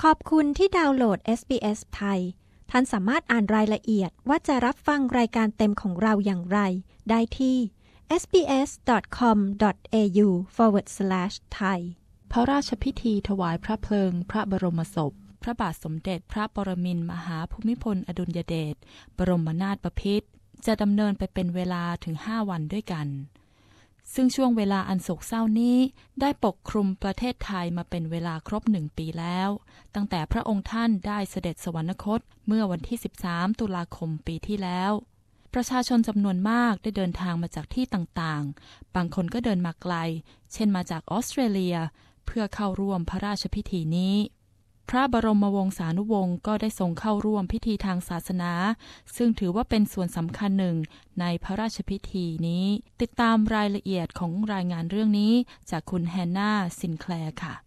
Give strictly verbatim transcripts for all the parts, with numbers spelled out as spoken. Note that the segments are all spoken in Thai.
อบคุณที่ดาวน์โหลด เอส บี เอส ไทยท่านสามารถอ่านรายละเอียดว่าจะรับฟังรายการเต็มของเราอย่างไรได้ที่ เอส บี เอส ดอท คอม ดอท เอ ยู สแลช ไทยพระราชพิธีถวายพระเพลิงพระบรมศพพระบาทสมเด็จพระปรมินทรมหาภูมิพลอดุลยเดชบรมนาถบพิตรจะดำเนินไปเป็นเวลาถึงห้าวันด้วยกันซึ่งช่วงเวลาอันโศกเศร้านี้ได้ปกคลุมประเทศไทยมาเป็นเวลาครบหนึ่งปีแล้วตั้งแต่พระองค์ท่านได้เสด็จสวรรคตเมื่อวันที่สิบสามตุลาคมปีที่แล้วประชาชนจำนวนมากได้เดินทางมาจากที่ต่างๆบางคนก็เดินมาไกลเช่นมาจากออสเตรเลียเพื่อเข้าร่วมพระราชพิธีนี้พระบรมวงศานุวงศ์ก็ได้ทรงเข้าร่วมพิธีทางศาสนาซึ่งถือว่าเป็นส่วนสำคัญหนึ่งในพระราชพิธีนี้ติดตามรายละเอียดของรายงานเรื่องนี้จากคุณแฮนนาซินแคลร์ค่ะ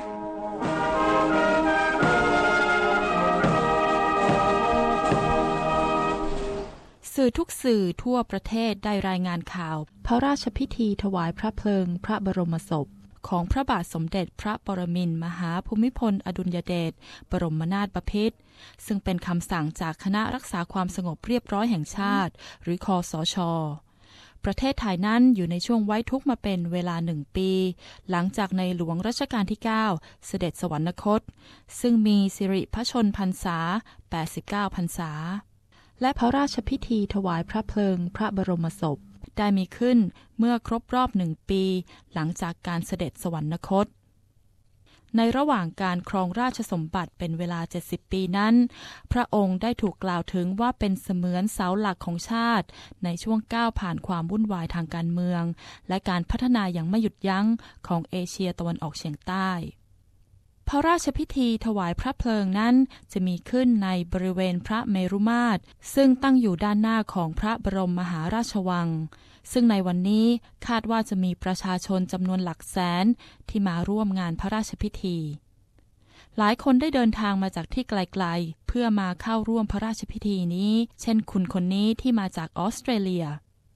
สื่อทุกสื่อทั่วประเทศได้รายงานข่าวพระราชพิธีถวายพระเพลิงพระบรมศพของพระบาทสมเด็จพระปรมินทรมหาภูมิพลอดุลยเดชบรมนาถบพิตรซึ่งเป็นคำสั่งจากคณะรักษาความสงบเรียบร้อยแห่งชาติหรือคสช.ประเทศไทยนั้นอยู่ในช่วงไว้ทุกข์มาเป็นเวลาหนึ่งปีหลังจากในหลวงรัชกาลที่เก้าเสด็จสวรรคตซึ่งมีสิริพระชนพรรษาแปดสิบเก้าพรรษาและพระราชพิธีถวายพระเพลิงพระบรมศพได้มีขึ้นเมื่อครบรอบหนึ่งปีหลังจากการเสด็จสวรรคตในระหว่างการครองราชสมบัติเป็นเวลาเจ็ดสิบปีนั้นพระองค์ได้ถูกกล่าวถึงว่าเป็นเสมือนเสาหลักของชาติในช่วงก้าวผ่านความวุ่นวายทางการเมืองและการพัฒนาอย่างไม่หยุดยั้งของเอเชียตะวันออกเฉียงใต้พระราชพิธีถวายพระเพลิงนั้นจะมีขึ้นในบริเวณพระเมรุมาตรซึ่งตั้งอยู่ด้านหน้าของพระบรมมหาราชวังซึ่งในวันนี้คาดว่าจะมีประชาชนจำนวนหลักแสนที่มาร่วมงานพระราชพิธีหลายคนได้เดินทางมาจากที่ไกลๆเพื่อมาเข้าร่วมพระราชพิธีนี้เช่นคุณคนนี้ที่มาจากออสเตรเลีย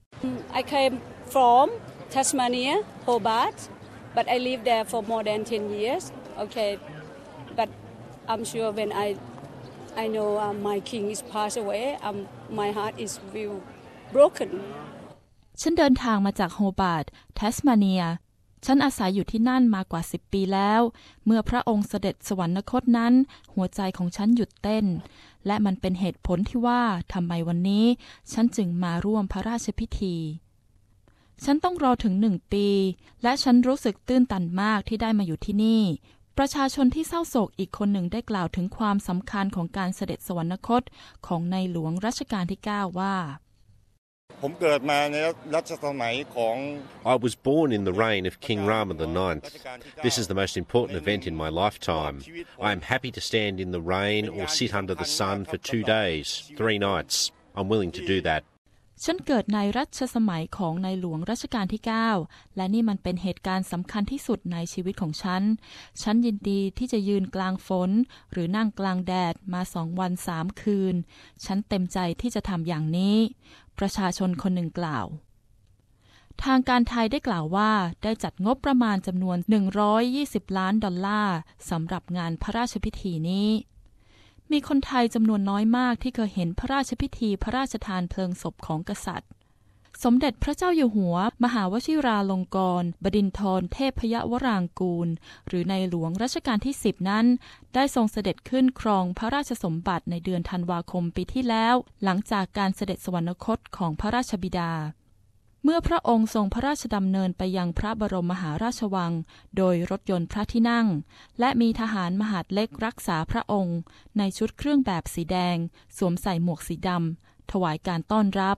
I came from Tasmania, Hobart, but I lived there for more than ten years. Okay, but I'm sure when I I know uh, my king is passed away, um, my heart is real broken. ฉันเดินทางมาจากโฮบาร์ตแทสมาเนียฉันอาศัยอยู่ที่นั่นมากว่าสิบปีแล้วเมื่อพระองค์เสด็จสวรรคตนั้นหัวใจของฉันหยุดเต้นและมันเป็นเหตุผลที่ว่าทำไมวันนี้ฉันจึงมาร่วมพระราชพิธีฉันต้องรอถึงหนึ่งปีและฉันรู้สึกตื้นตันมากที่ได้มาอยู่ที่นี่ประชาชนที่เศร้าโศกอีกคนหนึ่งได้กล่าวถึงความสำคัญของการเสด็จสวรรคตของในหลวงรัชกาลที่เก้าว่าผมเกิดมาในรัชสมัยของ I was born in the reign of King Rama the ninth. This is the most important event in my lifetime. I am happy to stand in the rain or sit under the sun for two days, three nights. I'm willing to do that. ฉันเกิดในรัชสมัยของในหลวงรัชกาลที่เก้าและนี่มันเป็นเหตุการณ์สำคัญที่สุดในชีวิตของฉันฉันยินดีที่จะยืนกลางฝนหรือนั่งกลางแดดมาสองวันสามคืนฉันเต็มใจที่จะทำอย่างนี้ประชาชนคนหนึ่งกล่าวทางการไทยได้กล่าวว่าได้จัดงบประมาณจำนวนหนึ่งร้อยยี่สิบล้านดอลลาร์สำหรับงานพระราชพิธีนี้มีคนไทยจำนวนน้อยมากที่เคยเห็นพระราชพิธีพระราชทานเพลิงศพของกษัตริย์สมเด็จพระเจ้าอยู่หัวมหาวชิราลงกรณ์บดินทรเทพยวรางกูลหรือในหลวงรัชกาลที่สิบนั้นได้ทรงเสด็จขึ้นครองพระราชสมบัติในเดือนธันวาคมปีที่แล้วหลังจากการเสด็จสวรรคตของพระราชบิดาเมื่อพระองค์ทรงพระราชดำเนินไปยังพระบรมมหาราชวังโดยรถยนต์พระที่นั่งและมีทหารมหาดเล็กรักษาพระองค์ในชุดเครื่องแบบสีแดงสวมใส่หมวกสีดำถวายการต้อนรับ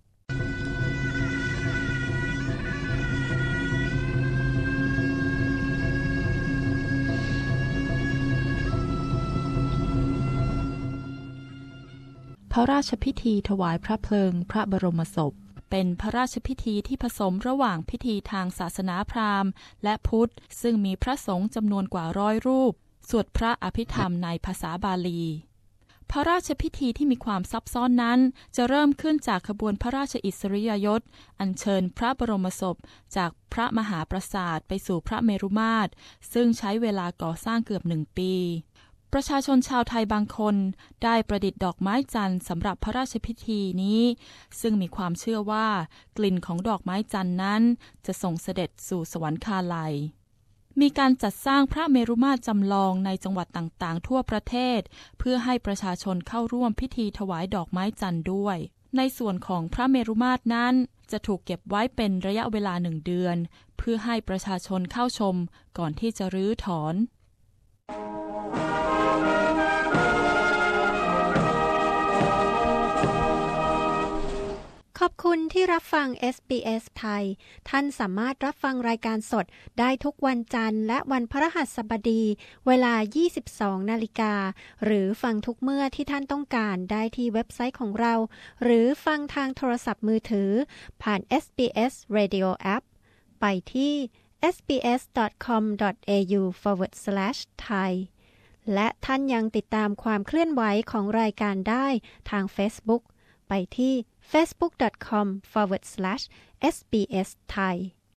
พระราชพิธีถวายพระเพลิงพระบรมศพเป็นพระราชพิธีที่ผสมระหว่างพิธีทางศาสนาพราหมณ์และพุทธซึ่งมีพระสงฆ์จำนวนกว่าร้อยรูปสวดพระอภิธรรมในภาษาบาลีพระราชพิธีที่มีความซับซ้อนนั้นจะเริ่มขึ้นจากขบวนพระราชอิสริยยศอัญเชิญพระบรมศพจากพระมหาปราสาทไปสู่พระเมรุมาตรซึ่งใช้เวลาก่อสร้างเกือบหนึ่งปีประชาชนชาวไทยบางคนได้ประดิษฐ์ดอกไม้จันทร์สำหรับพระราชพิธีนี้ซึ่งมีความเชื่อว่ากลิ่นของดอกไม้จันทร์นั้นจะส่งเสด็จสู่สวรรคาลัยมีการจัดสร้างพระเมรุมาตรจำลองในจังหวัดต่างๆทั่วประเทศเพื่อให้ประชาชนเข้าร่วมพิธีถวายดอกไม้จันทร์ด้วยในส่วนของพระเมรุมาตรนั้นจะถูกเก็บไว้เป็นระยะเวลาหนึ่งเดือนเพื่อให้ประชาชนเข้าชมก่อนที่จะรื้อถอนขอบคุณที่รับฟัง เอส บี เอส ไทยท่านสามารถรับฟังรายการสดได้ทุกวันจันทร์และวันพฤหัสบดีเวลา ยี่สิบสองนาฬิกาหรือฟังทุกเมื่อที่ท่านต้องการได้ที่เว็บไซต์ของเราหรือฟังทางโทรศัพท์มือถือผ่าน เอส บี เอส Radio App ไปที่ เอส บี เอส ดอท คอม ดอท เอ ยู สแลช ไทย และท่านยังติดตามความเคลื่อนไหวของรายการได้ทาง Facebook ไปที่ facebook ดอท คอม สแลช เอส บี เอส ไทย